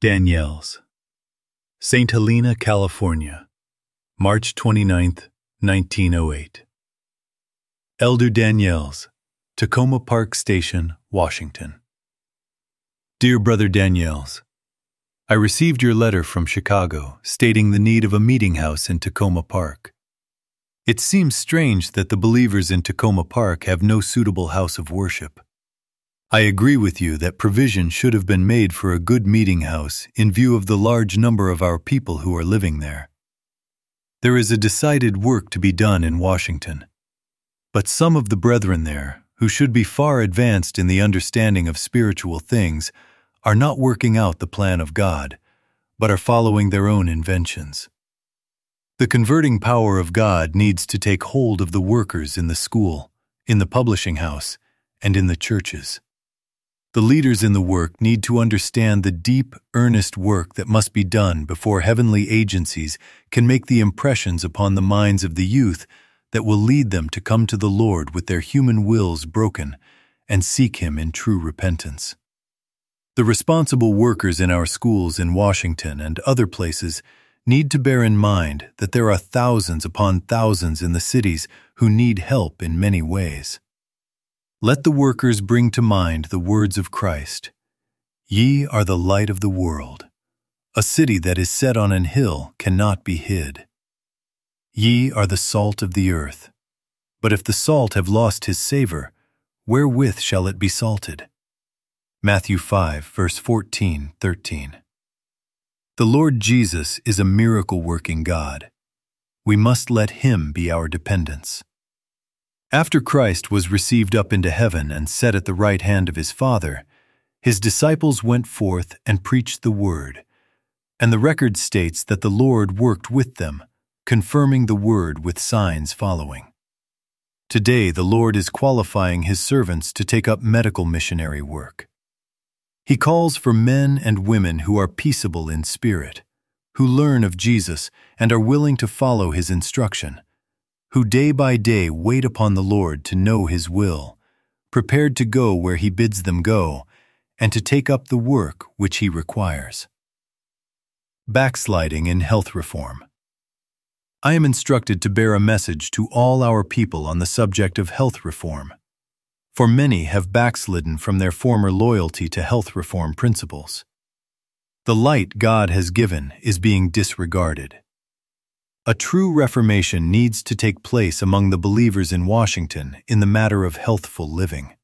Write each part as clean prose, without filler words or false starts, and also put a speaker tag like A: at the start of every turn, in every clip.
A: Daniels, St. Helena, California, March 29, 1908. Elder Daniels, Tacoma Park Station, Washington. Dear Brother Daniels, I received your letter from Chicago stating the need of a meeting house in Tacoma Park. It seems strange that the believers in Tacoma Park have no suitable house of worship. I agree with you that provision should have been made for a good meeting house in view of the large number of our people who are living there. There is a decided work to be done in Washington, but some of the brethren there, who should be far advanced in the understanding of spiritual things, are not working out the plan of God, but are following their own inventions. The converting power of God needs to take hold of the workers in the school, in the publishing house, and in the churches. The leaders in the work need to understand the deep, earnest work that must be done before heavenly agencies can make the impressions upon the minds of the youth that will lead them to come to the Lord with their human wills broken and seek Him in true repentance. The responsible workers in our schools in Washington and other places need to bear in mind that there are thousands upon thousands in the cities who need help in many ways. Let the workers bring to mind the words of Christ, "Ye are the light of the world. A city that is set on an hill cannot be hid. Ye are the salt of the earth. But if the salt have lost his savor, wherewith shall it be salted?" Matthew 5, verse 14, 13. The Lord Jesus is a miracle-working God. We must let Him be our dependence. After Christ was received up into heaven and set at the right hand of His Father, His disciples went forth and preached the Word, and the record states that the Lord worked with them, confirming the Word with signs following. Today, the Lord is qualifying His servants to take up medical missionary work. He calls for men and women who are peaceable in spirit, who learn of Jesus and are willing to follow His instruction, who day by day wait upon the Lord to know His will, prepared to go where He bids them go, and to take up the work which He requires. Backsliding in health reform. I am instructed to bear a message to all our people on the subject of health reform, for many have backslidden from their former loyalty to health reform principles. The light God has given is being disregarded. A true reformation needs to take place among the believers in Washington in the matter of healthful living.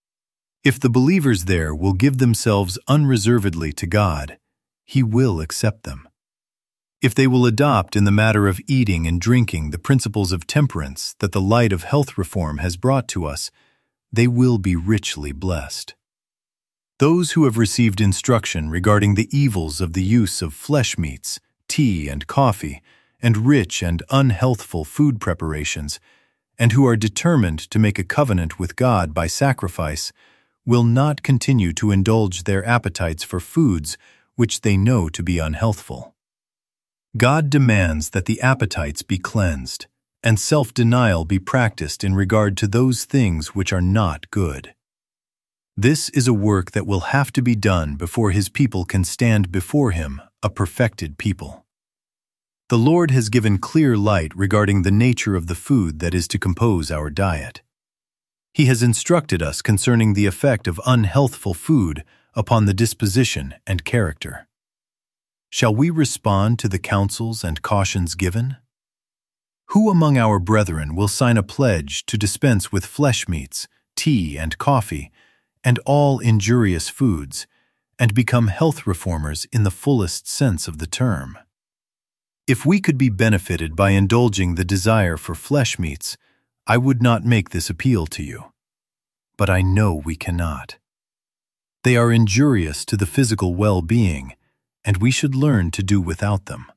A: If the believers there will give themselves unreservedly to God, He will accept them. If they will adopt in the matter of eating and drinking the principles of temperance that the light of health reform has brought to us, they will be richly blessed. Those who have received instruction regarding the evils of the use of flesh meats, tea and coffee, and rich and unhealthful food preparations, and who are determined to make a covenant with God by sacrifice, will not continue to indulge their appetites for foods which they know to be unhealthful. God demands that the appetites be cleansed, and self-denial be practiced in regard to those things which are not good. This is a work that will have to be done before His people can stand before Him, a perfected people. The Lord has given clear light regarding the nature of the food that is to compose our diet. He has instructed us concerning the effect of unhealthful food upon the disposition and character. Shall we respond to the counsels and cautions given? Who among our brethren will sign a pledge to dispense with flesh meats, tea and coffee, and all injurious foods, and become health reformers in the fullest sense of the term? If we could be benefited by indulging the desire for flesh meats, I would not make this appeal to you. But I know we cannot. They are injurious to the physical well-being, and we should learn to do without them.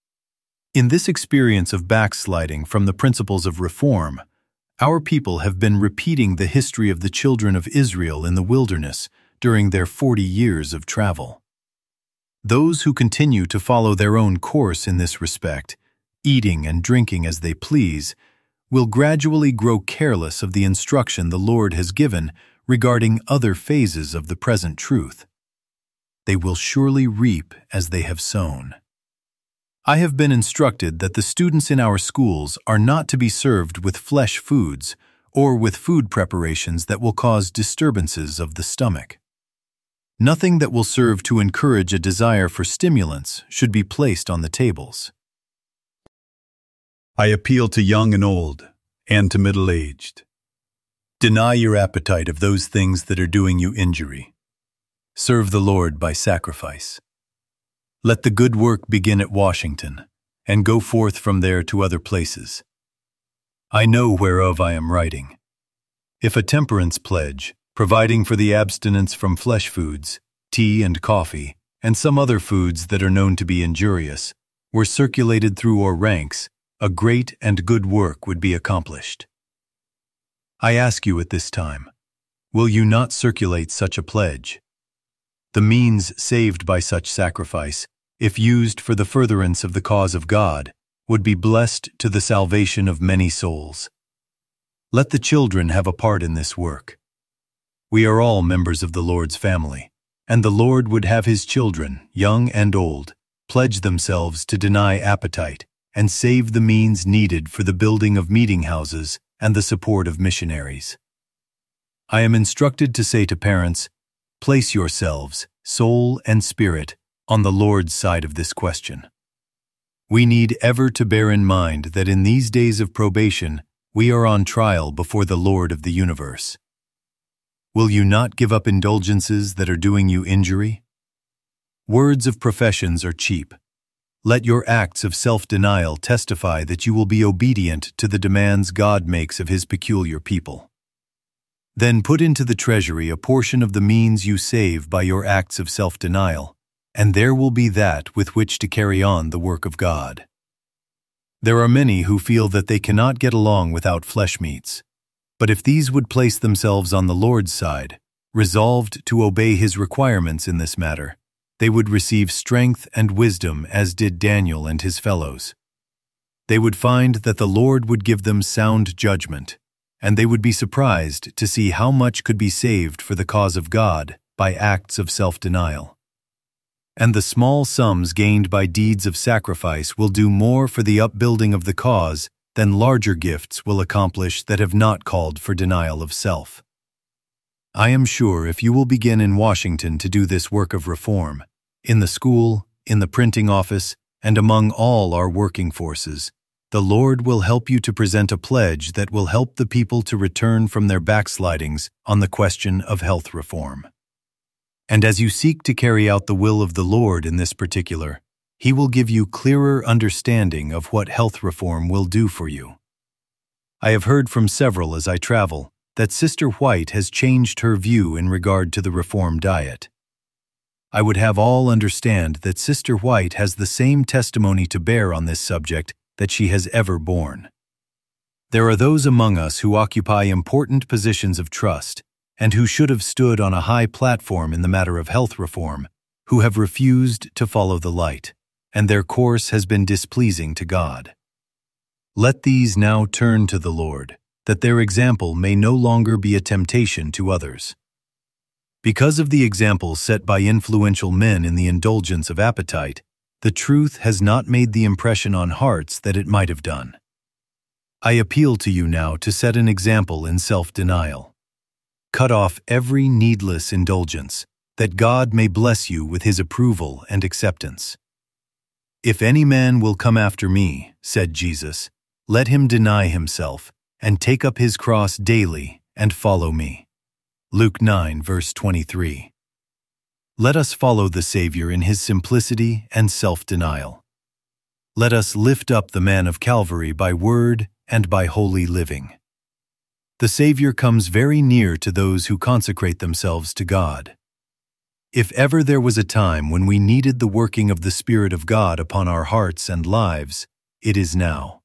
A: In this experience of backsliding from the principles of reform, our people have been repeating the history of the children of Israel in the wilderness during their 40 years of travel. Those who continue to follow their own course in this respect, eating and drinking as they please, will gradually grow careless of the instruction the Lord has given regarding other phases of the present truth. they will surely reap as they have sown. I have been instructed that the students in our schools are not to be served with flesh foods or with food preparations that will cause disturbances of the stomach. Nothing that will serve to encourage a desire for stimulants should be placed on the tables. I appeal to young and old, and to middle-aged. Deny your appetite of those things that are doing you injury. Serve the Lord by sacrifice. Let the good work begin at Washington, and go forth from there to other places. I know whereof I am writing. If a temperance pledge, providing for the abstinence from flesh foods, tea and coffee, and some other foods that are known to be injurious, were circulated through our ranks, a great and good work would be accomplished. I ask you at this time, will you not circulate such a pledge? The means saved by such sacrifice, if used for the furtherance of the cause of God, would be blessed to the salvation of many souls. Let the children have a part in this work. We are all members of the Lord's family, and the Lord would have His children, young and old, pledge themselves to deny appetite and save the means needed for the building of meeting houses and the support of missionaries. I am instructed to say to parents, place yourselves, soul and spirit, on the Lord's side of this question. We need ever to bear in mind that in these days of probation, we are on trial before the Lord of the universe. Will you not give up indulgences that are doing you injury? Words of professions are cheap. Let your acts of self-denial testify that you will be obedient to the demands God makes of His peculiar people. Then put into the treasury a portion of the means you save by your acts of self-denial, and there will be that with which to carry on the work of God. There are many who feel that they cannot get along without flesh meats. But if these would place themselves on the Lord's side, resolved to obey His requirements in this matter, they would receive strength and wisdom as did Daniel and his fellows. They would find that the Lord would give them sound judgment, and they would be surprised to see how much could be saved for the cause of God by acts of self-denial. And the small sums gained by deeds of sacrifice will do more for the upbuilding of the cause than larger gifts will accomplish that have not called for denial of self. I am sure if you will begin in Washington to do this work of reform, in the school, in the printing office, and among all our working forces, the Lord will help you to present a pledge that will help the people to return from their backslidings on the question of health reform. And as you seek to carry out the will of the Lord in this particular, He will give you clearer understanding of what health reform will do for you. I have heard from several as I travel that Sister White has changed her view in regard to the reform diet. I would have all understand that Sister White has the same testimony to bear on this subject that she has ever borne. There are those among us who occupy important positions of trust and who should have stood on a high platform in the matter of health reform, who have refused to follow the light, and their course has been displeasing to God. Let these now turn to the Lord, that their example may no longer be a temptation to others. Because of the example set by influential men in the indulgence of appetite, the truth has not made the impression on hearts that it might have done. I appeal to you now to set an example in self-denial. Cut off every needless indulgence, that God may bless you with His approval and acceptance. If any man will come after me, said Jesus, let him deny himself, and take up his cross daily, and follow me. Luke 9, verse 23. Let us follow the Savior in His simplicity and self-denial. Let us lift up the man of Calvary by word and by holy living. The Savior comes very near to those who consecrate themselves to God. If ever there was a time when we needed the working of the Spirit of God upon our hearts and lives, it is now.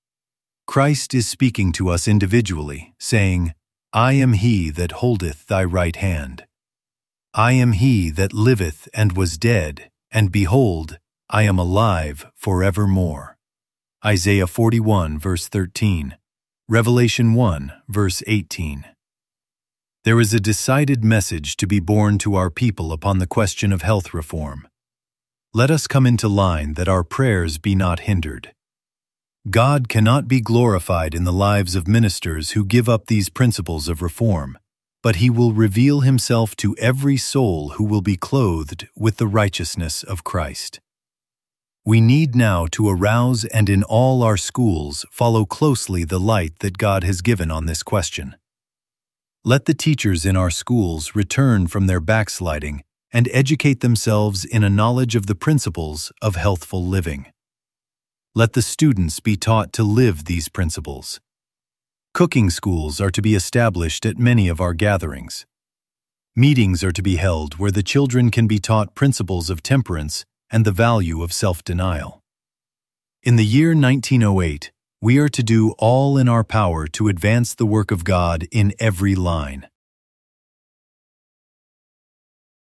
A: Christ is speaking to us individually, saying, I am He that holdeth thy right hand. I am He that liveth and was dead, and behold, I am alive forevermore. Isaiah 41, verse 13. Revelation 1, verse 18. There is a decided message to be borne to our people upon the question of health reform. Let us come into line that our prayers be not hindered. God cannot be glorified in the lives of ministers who give up these principles of reform, but He will reveal Himself to every soul who will be clothed with the righteousness of Christ. We need now to arouse and in all our schools follow closely the light that God has given on this question. Let the teachers in our schools return from their backsliding and educate themselves in a knowledge of the principles of healthful living. Let the students be taught to live these principles. Cooking schools are to be established at many of our gatherings. Meetings are to be held where the children can be taught principles of temperance and the value of self-denial. In the year 1908, we are to do all in our power to advance the work of God in every line.